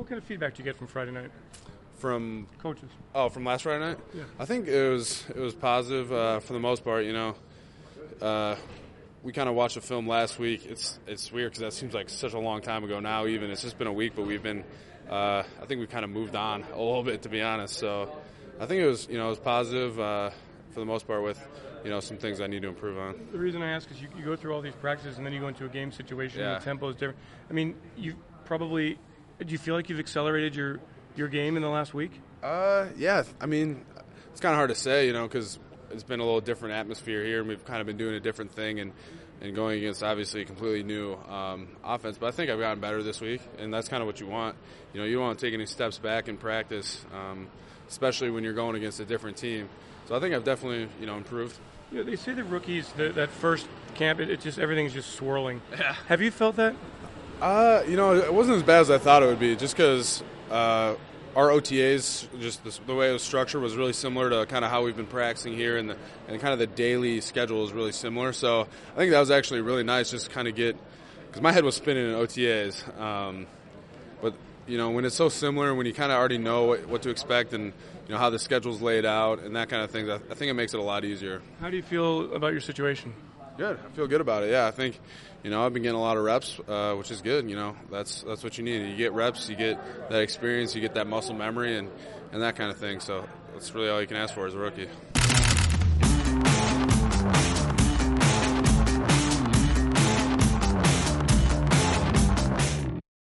What kind of feedback do you get from Friday night? From coaches? From last Friday night? Yeah. I think it was positive for the most part. We kind of watched the film last week. It's weird because that seems like such a long time ago now. Even it's just been a week, but we've been. I think we've kind of moved on a little bit, to be honest. So I think it was positive for the most part with some things I need to improve on. The reason I ask is you go through all these practices and then you go into a game situation and the tempo is different. I mean, do you feel like you've accelerated your game in the last week? Yeah. I mean, it's kind of hard to say, because it's been a little different atmosphere here, and we've kind of been doing a different thing and going against obviously a completely new offense. But I think I've gotten better this week, and that's kind of what you want. You don't want to take any steps back in practice, especially when you're going against a different team. So I think I've definitely improved. Yeah, they say the rookies that first camp, it just everything's just swirling. Yeah. Have you felt that? It wasn't as bad as I thought it would be, just because our OTAs, just the way it was structured, was really similar to kind of how we've been practicing here, and kind of the daily schedule is really similar. So I think that was actually really nice, just to kind of get, because my head was spinning in OTAs. But when it's so similar, when you kind of already know what to expect and how the schedule's laid out and that kind of thing, I think it makes it a lot easier. How do you feel about your situation? Good. I feel good about it. Yeah, I think I've been getting a lot of reps, which is good. That's what you need. You get reps, you get that experience, you get that muscle memory, and that kind of thing. So that's really all you can ask for as a rookie.